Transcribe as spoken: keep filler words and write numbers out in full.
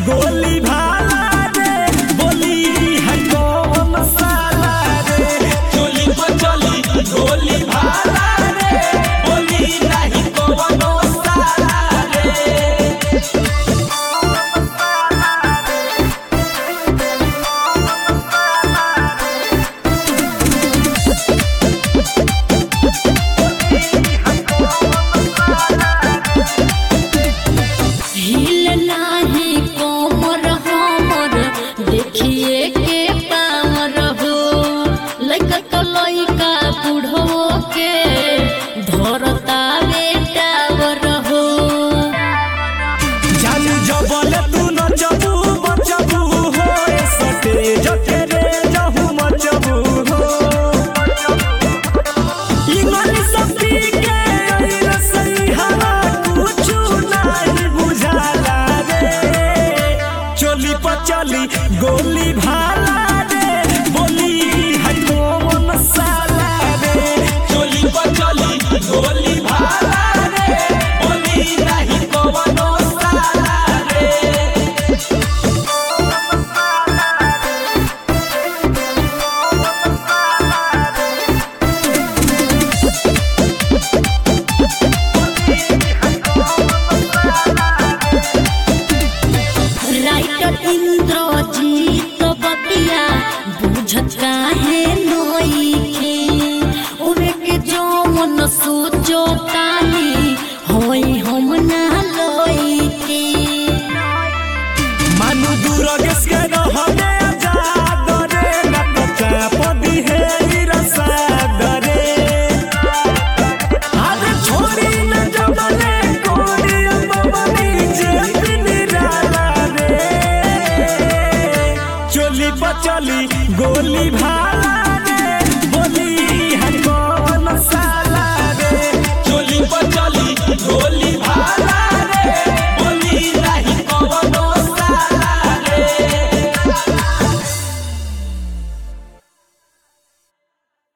गोली भाला रे बोली है कौन साला रे चोली पर चली गोली भाला रे बोली नहीं कौन साला रे देखिए के पावर हो लइका तो लइका बूढ़ो के धरता बेटावर हो जालू जबल तू नचबू बचबू हो सटे जटे रे जहू मचबू हो इंग्लिश पी के रसई हवा कुछ नहीं बुझाला रे चोली पर चली गोली